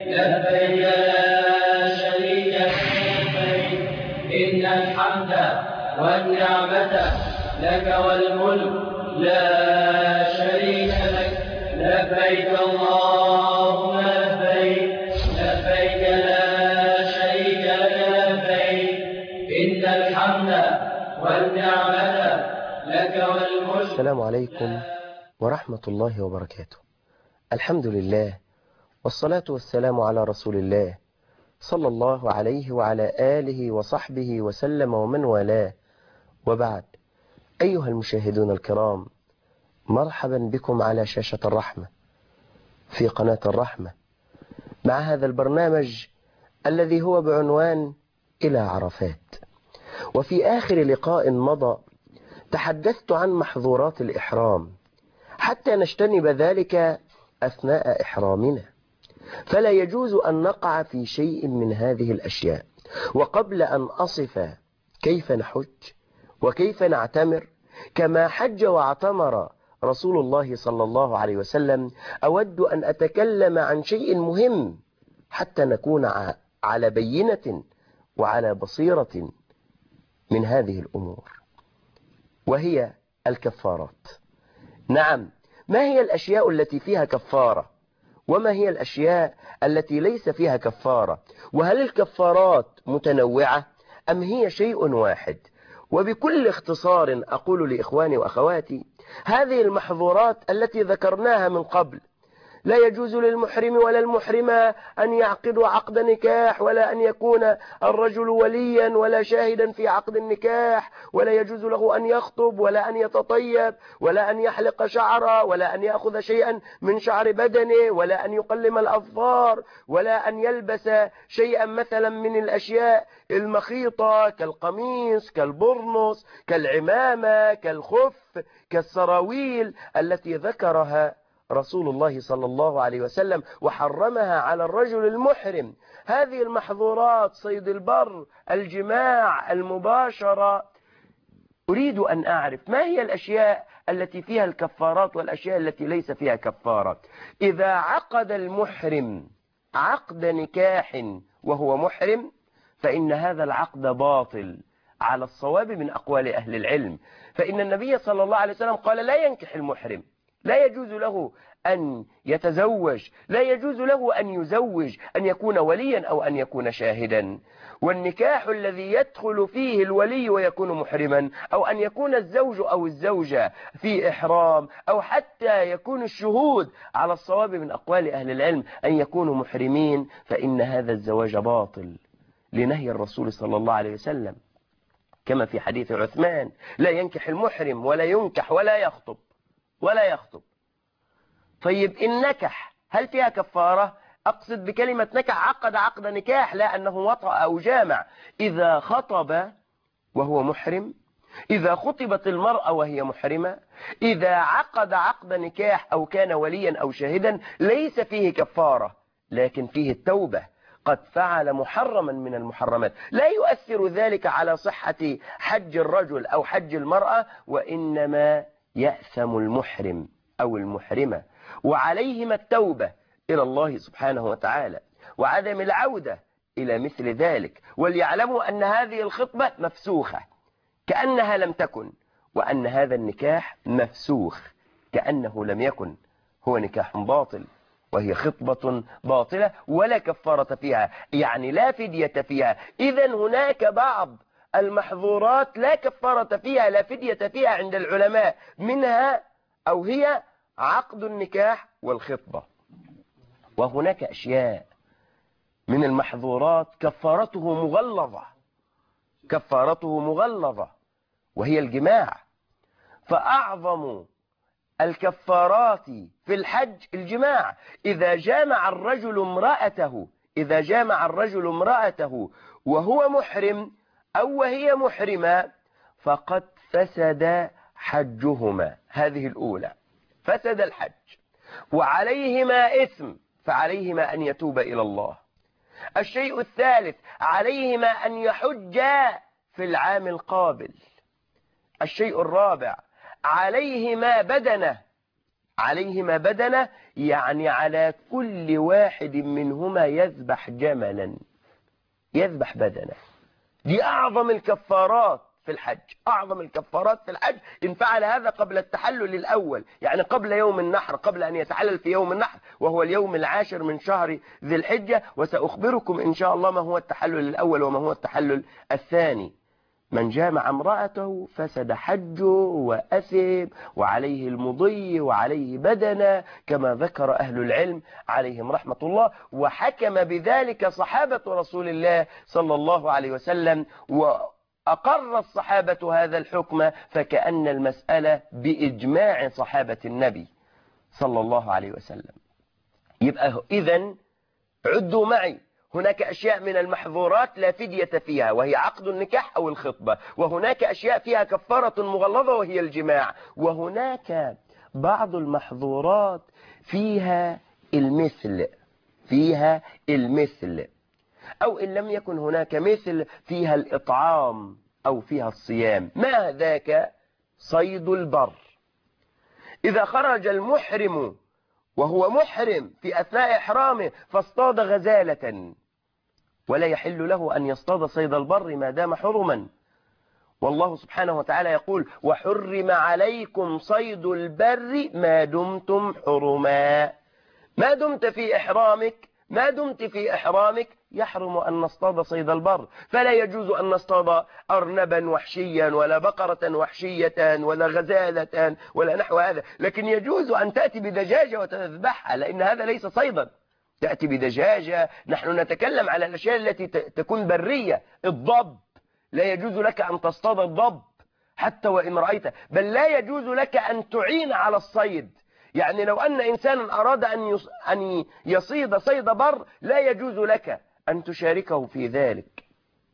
لبيك لا شريك لك إن الحمد والنعمة لك والملك لا شريك لك لبيك اللهم لبيك لبيك لا شريك لك لبيك إن الحمد والنعمة لك والملك. السلام عليكم ورحمة الله وبركاته. الحمد لله والصلاة والسلام على رسول الله صلى الله عليه وعلى آله وصحبه وسلم ومن والاه، وبعد. أيها المشاهدون الكرام، مرحبا بكم على شاشة الرحمة في قناة الرحمة مع هذا البرنامج الذي هو بعنوان إلى عرفات. وفي آخر لقاء مضى تحدثت عن محظورات الإحرام حتى نجتنب ذلك أثناء إحرامنا، فلا يجوز أن نقع في شيء من هذه الأشياء. وقبل أن أصف كيف نحج وكيف نعتمر كما حج واعتمر رسول الله صلى الله عليه وسلم، أود أن أتكلم عن شيء مهم حتى نكون على بينة وعلى بصيرة من هذه الأمور، وهي الكفارات. نعم، ما هي الأشياء التي فيها كفارة وما هي الأشياء التي ليس فيها كفارة؟ وهل الكفارات متنوعة أم هي شيء واحد؟ وبكل اختصار أقول لإخواني وأخواتي، هذه المحظورات التي ذكرناها من قبل: لا يجوز للمحرم ولا المحرمة أن يعقدوا عقد نكاح، ولا أن يكون الرجل وليا ولا شاهدا في عقد النكاح، ولا يجوز له أن يخطب ولا أن يتطيب ولا أن يحلق شعره ولا أن يأخذ شيئا من شعر بدنه ولا أن يقلم الأظفار ولا أن يلبس شيئا مثلا من الأشياء المخيطة كالقميص كالبرنس كالعمامة كالخف كالسراويل التي ذكرها رسول الله صلى الله عليه وسلم وحرمها على الرجل المحرم. هذه المحظورات: صيد البر، الجماع، المباشرة. أريد أن أعرف ما هي الأشياء التي فيها الكفارات والأشياء التي ليس فيها كفارة. إذا عقد المحرم عقد نكاح وهو محرم فإن هذا العقد باطل على الصواب من أقوال أهل العلم، فإن النبي صلى الله عليه وسلم قال: لا ينكح المحرم، لا يجوز له أن يتزوج، لا يجوز له أن يزوج، أن يكون وليا أو أن يكون شاهدا. والنكاح الذي يدخل فيه الولي ويكون محرما، أو أن يكون الزوج أو الزوجة في إحرام، أو حتى يكون الشهود على الصواب من أقوال أهل العلم أن يكونوا محرمين، فإن هذا الزواج باطل لنهي الرسول صلى الله عليه وسلم، كما في حديث عثمان: لا ينكح المحرم ولا ينكح ولا يخطب ولا يخطب. طيب، إن نكح هل فيها كفارة؟ أقصد بكلمة نكح عقد عقد نكاح، لا أنه وطأ أو جامع. إذا خطب وهو محرم، إذا خطبت المرأة وهي محرمة، إذا عقد عقد نكاح أو كان وليا أو شاهدا، ليس فيه كفارة، لكن فيه التوبة. قد فعل محرما من المحرمات، لا يؤثر ذلك على صحة حج الرجل أو حج المرأة، وإنما يأثم المحرم أو المحرمة، وعليهما التوبة إلى الله سبحانه وتعالى وعدم العودة إلى مثل ذلك. وليعلموا أن هذه الخطبة مفسوخة كأنها لم تكن، وأن هذا النكاح مفسوخ كأنه لم يكن، هو نكاح باطل وهي خطبة باطلة ولا كفارة فيها، يعني لا فدية فيها. إذن هناك بعض المحظورات لا كفارة فيها، لا فدية فيها عند العلماء، منها أو هي عقد النكاح والخطبة. وهناك أشياء من المحظورات كفارته مغلظة، كفارته مغلظة، وهي الجماع. فأعظم الكفارات في الحج الجماع. إذا جامع الرجل امرأته وهو محرم أو وهي محرمة فقد فسد حجهما. هذه الأولى، فسد الحج، وعليهما إثم، فعليهما أن يتوب إلى الله. الشيء الثالث: عليهما أن يحجا في العام القابل. الشيء الرابع: عليهما بدنة، عليهما بدنة، يعني على كل واحد منهما يذبح جملا، يذبح بدنة. دي أعظم الكفارات في الحج، أعظم الكفارات في الحج إن فعل هذا قبل التحلل الأول، يعني قبل يوم النحر، قبل أن يتحلل في يوم النحر وهو اليوم العاشر من شهر ذي الحجة. وسأخبركم إن شاء الله ما هو التحلل الأول وما هو التحلل الثاني. من جامع امرأته فسد حجه وأثم وعليه المضي وعليه بدنة، كما ذكر أهل العلم عليهم رحمة الله، وحكم بذلك صحابة رسول الله صلى الله عليه وسلم، وأقر الصحابة هذا الحكم، فكأن المسألة بإجماع صحابة النبي صلى الله عليه وسلم. يبقى إذن عدوا معي، هناك أشياء من المحظورات لا فدية فيها وهي عقد النكاح أو الخطبة، وهناك أشياء فيها كفارة مغلظة وهي الجماع، وهناك بعض المحظورات فيها المثل، فيها المثل، أو إن لم يكن هناك مثل فيها الإطعام أو فيها الصيام. ما ذاك؟ صيد البر. إذا خرج المحرم وهو محرم في أثناء إحرامه فاصطاد غزالة، ولا يحل له أن يصطاد صيد البر ما دام حرما، والله سبحانه وتعالى يقول: وحرم عليكم صيد البر ما دمتم حرما. ما دمت في إحرامك، ما دمت في إحرامك يحرم أن نصطاد صيد البر، فلا يجوز أن نصطاد أرنبا وحشيا ولا بقرة وحشية ولا غزالة ولا نحو هذا، لكن يجوز أن تأتي بدجاجة وتذبحها، لأن هذا ليس صيدا. تأتي بدجاجة، نحن نتكلم على الأشياء التي تكون برية. الضب لا يجوز لك أن تصطاد الضب حتى وإن رأيته، بل لا يجوز لك أن تعين على الصيد. يعني لو أن إنسانا أراد أن يصيد صيد بر لا يجوز لك أن تشاركه في ذلك.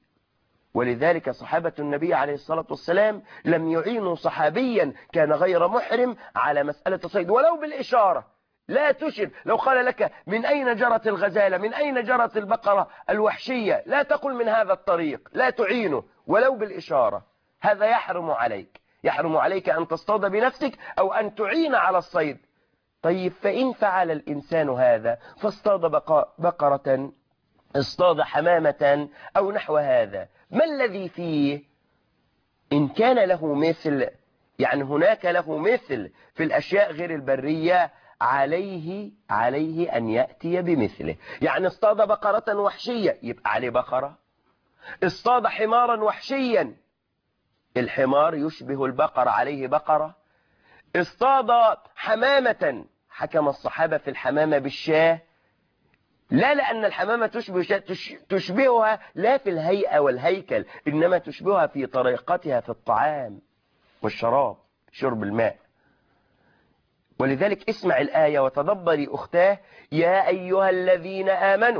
ولذلك صحابة النبي عليه الصلاة والسلام لم يعينوا صحابيا كان غير محرم على مسألة الصيد ولو بالإشارة. لا تشر، لو قال لك: من أين جرت الغزالة، من أين جرت البقرة الوحشية، لا تقل من هذا الطريق، لا تعينه ولو بالإشارة. هذا يحرم عليك، يحرم عليك أن تصطاد بنفسك أو أن تعين على الصيد. طيب، فإن فعل الإنسان هذا فاصطاد بقرة، اصطاد حمامة أو نحو هذا، ما الذي فيه؟ إن كان له مثل، يعني هناك له مثل في الأشياء غير البرية، عليه أن يأتي بمثله. يعني اصطاد بقرة وحشية يبقى عليه بقرة، اصطاد حمارا وحشيا الحمار يشبه البقرة عليه بقرة، اصطاد حمامة، حكم الصحابة في الحمامة بالشاة، لا لأن الحمامة تشبهها لا في الهيئة والهيكل، إنما تشبهها في طريقتها في الطعام والشراب، شرب الماء. ولذلك اسمع الآية وتدبري أختاه: يا أيها الذين آمنوا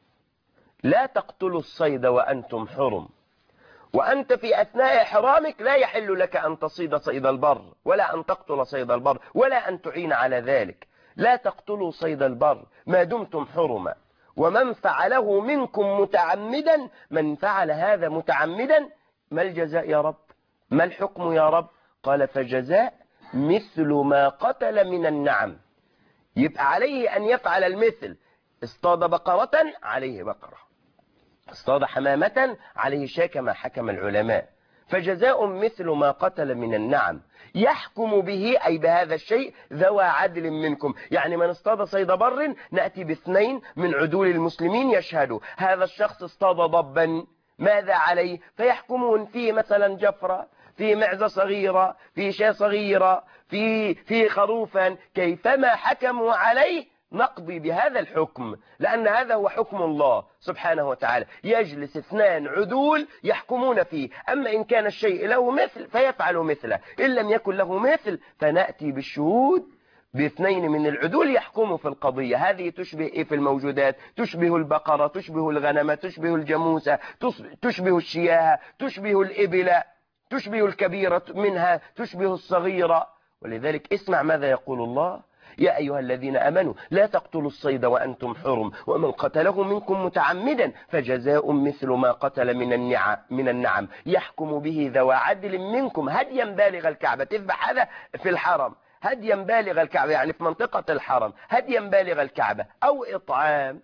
لا تقتلوا الصيد وأنتم حرم. وأنت في أثناء إحرامك لا يحل لك أن تصيد صيد البر ولا أن تقتل صيد البر ولا أن تعين على ذلك. لا تقتلوا صيد البر ما دمتم حرما، ومن فعله منكم متعمدا، من فعل هذا متعمدا ما الجزاء يا رب؟ ما الحكم يا رب؟ قال: فجزاء مثل ما قتل من النعم. يبقى عليه أن يفعل المثل. اصطاد بقرة عليه بقرة، اصطاد حمامة عليه شاة كما حكم العلماء. فجزاء مثل ما قتل من النعم يحكم به، أي بهذا الشيء، ذوى عدل منكم. يعني من اصطاد صيد بر نأتي باثنين من عدول المسلمين يشهدوا هذا الشخص اصطاد ضبا، ماذا عليه؟ فيحكمون فيه مثلا جفرة، في معزة صغيرة، في شاة صغيرة، في خروفا، كيفما حكموا عليه نقضي بهذا الحكم، لأن هذا هو حكم الله سبحانه وتعالى. يجلس اثنان عدول يحكمون فيه، أما إن كان الشيء له مثل فيفعل مثله، إن لم يكن له مثل فنأتي بالشهود باثنين من العدول يحكموا في القضية. هذه تشبه إيه في الموجودات؟ تشبه البقرة، تشبه الغنم، تشبه الجاموسة، تشبه الشياه، تشبه الإبل، تشبه الكبيرة منها، تشبه الصغيرة. ولذلك اسمع ماذا يقول الله: يا أيها الذين آمنوا لا تقتلوا الصيد وأنتم حرم، ومن قتله منكم متعمدا فجزاء مثل ما قتل من النعم يحكم به ذوى عدل منكم هديا بالغ الكعبة. تذبح هذا في الحرم، هديا بالغ الكعبة، يعني في منطقة الحرم هديا بالغ الكعبة، أو إطعام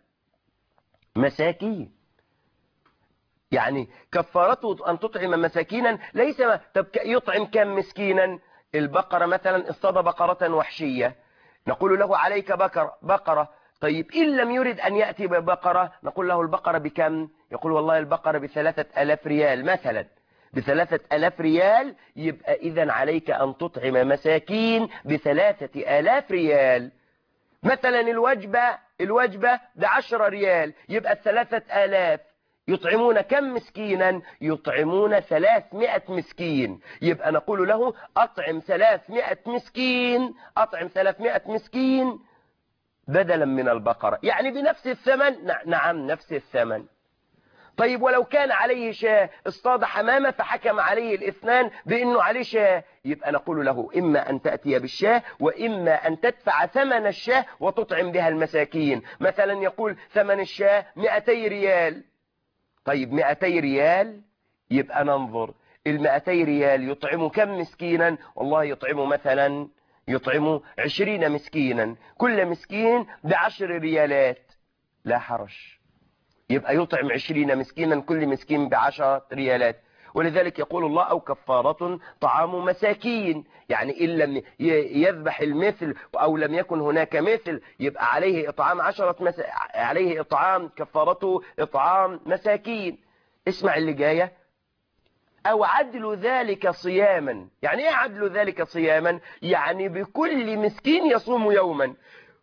مساكين. يعني كفارته أن تطعم مساكينا، ليس طب يطعم كم مسكينا؟ البقرة مثلا اصطاد بقرة وحشية، نقول له عليك بقرة. طيب إن لم يرد أن يأتي ببقرة، نقول له البقرة بكم؟ يقول والله البقرة ب3,000 ريال مثلا، ب3,000 ريال. يبقى إذن عليك أن تطعم مساكين ب3,000 ريال. مثلا الوجبة ب10 ريال، يبقى 3,000 يطعمون كم مسكينا؟ يطعمون 300 مسكين. يبقى نقول له أطعم 300 مسكين، أطعم 300 مسكين بدلا من البقرة، يعني بنفس الثمن. نعم نفس الثمن. طيب ولو كان عليه شاة، اصطاد حمامة فحكم عليه الاثنان بأنه عليه شاة، يبقى نقول له إما أن تأتي بالشاة وإما أن تدفع ثمن الشاة وتطعم بها المساكين. مثلا يقول ثمن الشاة 200 ريال. طيب 200 ريال، يبقى ننظر 200 ريال يطعم كم مسكينا؟ والله يطعم 20 مسكينا، كل مسكين ب10 ريالات، لا حرج. يبقى يطعم 20 مسكينا، كل مسكين ب10 ريالات. ولذلك يقول الله أو كفارة طعام مساكين، يعني إن لم يذبح المثل أو لم يكن هناك مثل، يبقى عليه إطعام عليه إطعام، كفارته إطعام مساكين. اسمع اللي جاية، أو عدل ذلك صياما. يعني إيه عدل ذلك صياما؟ يعني بكل مسكين يصوم يوما.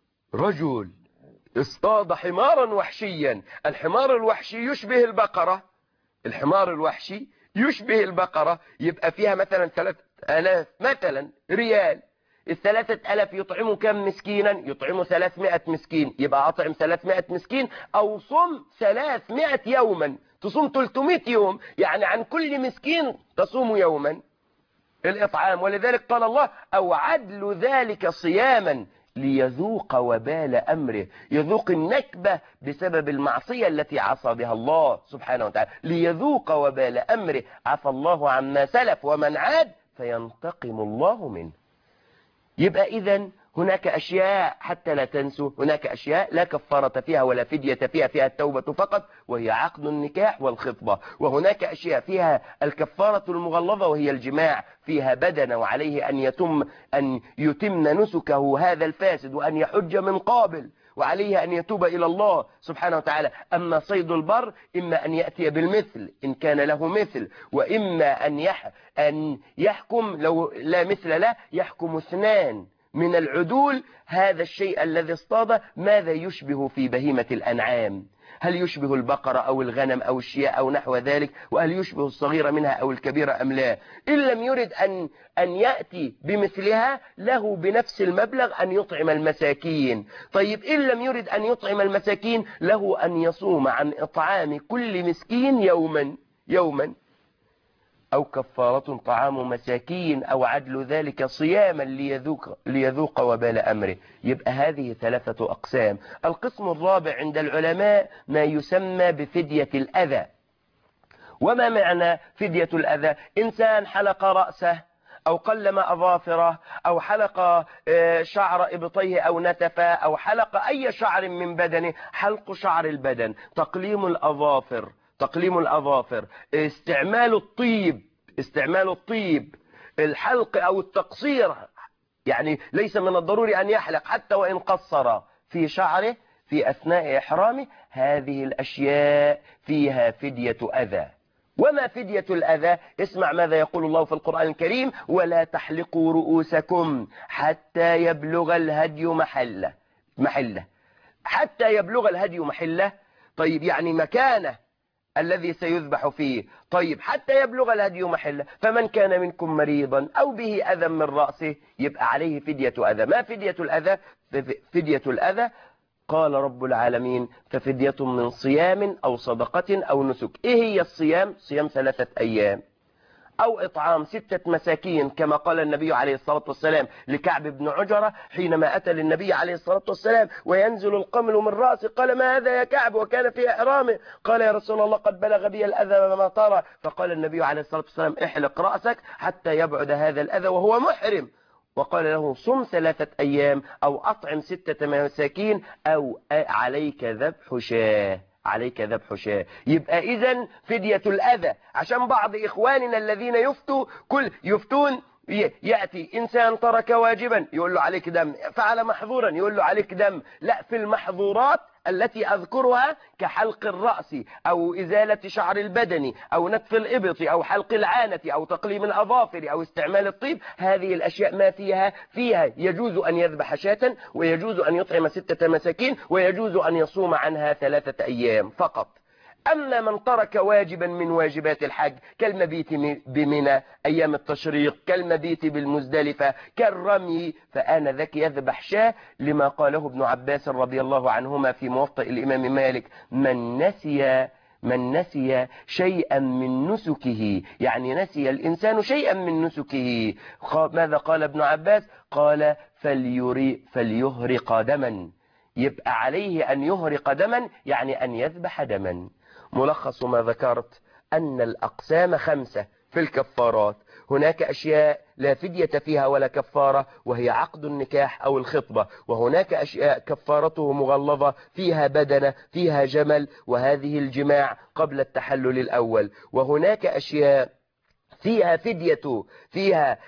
رجل اصطاد حمارا وحشيا، الحمار الوحشي يشبه البقرة، الحمار الوحشي يشبه البقرة، يبقى فيها مثلا 3,000 مثلا ريال. 3,000 يطعموا كم مسكينا؟ يطعموا 300 مسكين. يبقى أطعم 300 مسكين أو صم 300 يوما، تصوم 300 يوم، يعني عن كل مسكين تصوم يوما الإطعام. ولذلك قال الله أو عدل ذلك صياما ليذوق وبال أمره، يذوق النكبة بسبب المعصية التي عصى بها الله سبحانه وتعالى، ليذوق وبال أمره، عفى الله عما سلف ومن عاد فينتقم الله منه. يبقى إذن هناك أشياء حتى لا تنسوا، هناك أشياء لا كفارة فيها ولا فدية فيها التوبة فقط وهي عقد النكاح والخطبة. وهناك أشياء فيها الكفارة المغلظة وهي الجماع، فيها بدن وعليه أن يتم نسكه هذا الفاسد وأن يحج من قابل، وعليه أن يتوب إلى الله سبحانه وتعالى. أما صيد البر إما أن يأتي بالمثل إن كان له مثل، وإما أن يحكم لو لا مثل له، يحكم 2 من العدول هذا الشيء الذي اصطاد ماذا يشبه في بهيمة الأنعام، هل يشبه البقرة أو الغنم أو الشياء أو نحو ذلك، وهل يشبه الصغيرة منها أو الكبيرة أم لا. إن لم يرد أن يأتي بمثلها، له بنفس المبلغ أن يطعم المساكين. طيب إن لم يرد أن يطعم المساكين، له أن يصوم عن إطعام كل مسكين يوما أو كفارة طعام مساكين أو عدل ذلك صياما ليذوق وبال أمره. يبقى هذه 3 أقسام. القسم الرابع عند العلماء ما يسمى بفدية الأذى. وما معنى فدية الأذى؟ إنسان حلق رأسه أو قلم أظافره أو حلق شعر إبطيه أو نتفه أو حلق أي شعر من بدنه، حلق شعر البدن، تقليم الأظافر، استعمال الطيب، الحلق أو التقصير، يعني ليس من الضروري أن يحلق حتى وإن قصر في شعره في أثناء إحرامه. هذه الأشياء فيها فدية أذى. وما فدية الأذى؟ اسمع ماذا يقول الله في القرآن الكريم: ولا تحلقوا رؤوسكم حتى يبلغ الهدي محله. حتى يبلغ الهدي محله، طيب يعني مكانه الذي سيذبح فيه. طيب حتى يبلغ الهدي محله، فمن كان منكم مريضا أو به أذى من رأسه يبقى عليه فدية أذى. ما فدية الأذى؟ فدية الأذى قال رب العالمين: ففدية من صيام أو صدقة أو نسك. إيه هي الصيام؟ صيام 3 أيام، أو إطعام 6 مساكين كما قال النبي عليه الصلاة والسلام لكعب بن عجرة حينما أتى للنبي عليه الصلاة والسلام وينزل القمل من رأسه، قال: ما هذا يا كعب؟ وكان في إحرامه. قال: يا رسول الله قد بلغ بي الأذى ما ترى. فقال النبي عليه الصلاة والسلام: احلق رأسك حتى يبعد هذا الأذى وهو محرم. وقال له صم 3 أيام أو أطعم 6 مساكين أو عليك ذبح شاة، عليك ذبح شاة. يبقى إذن فدية الأذى، عشان بعض إخواننا الذين يفتون يأتي إنسان ترك واجبا يقول له عليك دم، فعل محظورا يقول له عليك دم. لا، في المحظورات التي أذكرها كحلق الرأس أو إزالة شعر البدن أو نتف الإبط أو حلق العانة أو تقليم الأظافر أو استعمال الطيب، هذه الأشياء ما فيها يجوز أن يذبح شاة، ويجوز أن يطعم 6 مساكين، ويجوز أن يصوم عنها 3 أيام فقط. أما من ترك واجبا من واجبات الحج كالمبيت بمنى أيام التشريق، كالمبيت بالمزدلفة، كالرمي، فآنذاك يذبح شاة، لما قاله ابن عباس رضي الله عنهما في موطئ الإمام مالك: من نسي شيئا من نسكه، يعني نسي الإنسان شيئا من نسكه. ماذا قال ابن عباس؟ قال فليهرق دما. يبقى عليه أن يهرق دما، يعني أن يذبح دما. ملخص ما ذكرت أن الأقسام 5 في الكفارات. هناك أشياء لا فدية فيها ولا كفارة، وهي عقد النكاح أو الخطبة. وهناك أشياء كفارته مغلظة، فيها بدنة، فيها جمل، وهذه الجماع قبل التحلل الأول. وهناك أشياء فيها فدية، فيها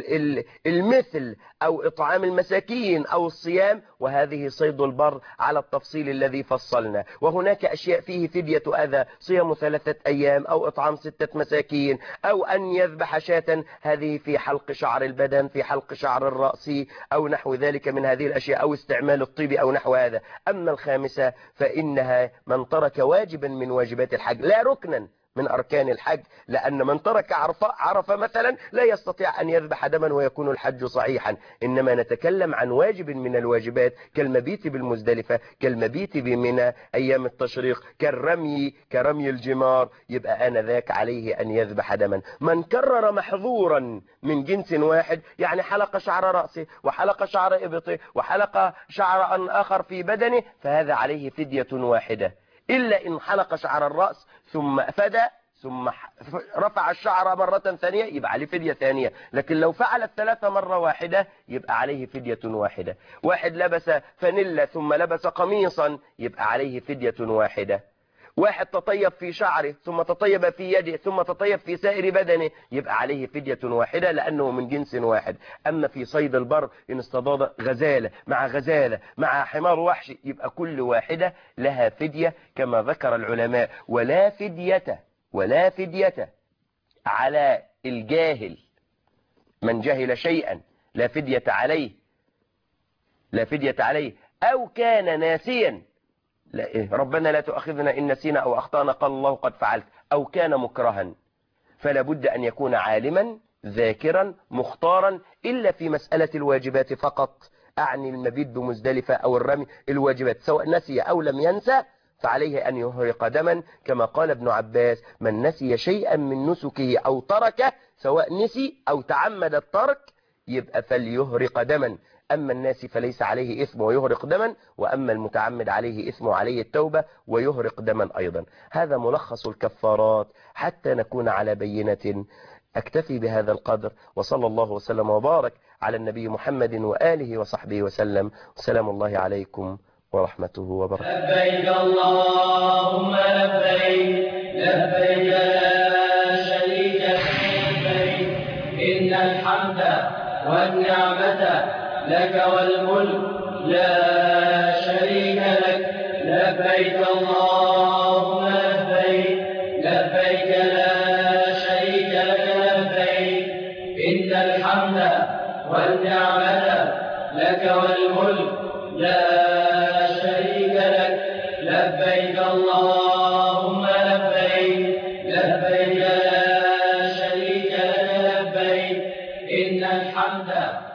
المثل أو إطعام المساكين أو الصيام، وهذه صيد البر على التفصيل الذي فصلنا. وهناك أشياء فيه فدية أذى، صيام 3 أيام أو إطعام 6 مساكين أو أن يذبح شاة، هذه في حلق شعر البدن، في حلق شعر الرأس أو نحو ذلك من هذه الأشياء، أو استعمال الطيب أو نحو هذا. أما الخامسة فإنها من ترك واجبا من واجبات الحج، لا ركنا من أركان الحج، لأن من ترك عرفة مثلا لا يستطيع أن يذبح دما ويكون الحج صحيحا. إنما نتكلم عن واجب من الواجبات كالمبيت بالمزدلفة، كالمبيت بمنى أيام التشريق، كرمي الجمار، يبقى آنذاك عليه أن يذبح دما. من كرر محظورا من جنس واحد، يعني حلق شعر رأسه وحلق شعر إبطه وحلق شعر آخر في بدنه، فهذا عليه فدية واحدة، إلا إن حلق شعر الرأس ثم فدى ثم رفع الشعر مرة ثانية يبقى عليه فدية ثانية. لكن لو فعل الثلاثة مرة واحدة يبقى عليه فدية واحدة. واحد لبس فانيلا ثم لبس قميصا يبقى عليه فدية واحدة. واحد تطيب في شعره ثم تطيب في يده ثم تطيب في سائر بدنه يبقى عليه فدية واحدة لأنه من جنس واحد. أما في صيد البر إن اصطاد غزالة مع حمار وحشي يبقى كل واحدة لها فدية كما ذكر العلماء. ولا فدية على الجاهل، من جهل شيئا لا فدية عليه أو كان ناسيا، ربنا لا تؤاخذنا إن نسينا أو أخطأنا، قال الله قد فعلت، أو كان مكرها، فلا بد أن يكون عالما ذاكرا مختارا، إلا في مسألة الواجبات فقط، أعني المبيت بمزدلفة أو الرمي، الواجبات سواء نسي أو لم ينسى فعليه أن يهرق دما، كما قال ابن عباس: من نسي شيئا من نسكه أو تركه، سواء نسي أو تعمد الترك، يبقى فليهرق دما. أما الناس فليس عليه إثم ويهرق دما، وأما المتعمد عليه إثم وعليه التوبة ويهرق دما أيضا. هذا ملخص الكفارات حتى نكون على بينة. أكتفي بهذا القدر، وصلى الله وسلم وبارك على النبي محمد وآله وصحبه وسلم. سلام الله عليكم ورحمته وبركاته. لبيك اللهم لبيك، لبيك لا شريك لك، إن الحمد والنعمة لك والملك لا شريك لك. لبيك اللهم لبيك، لبيك لا شريك لك لبيك، إن الحمد والنعمة لك والملك لا شريك لك. لبيك اللهم لبيك، لبيك لا شريك لك لبيك، إن الحمد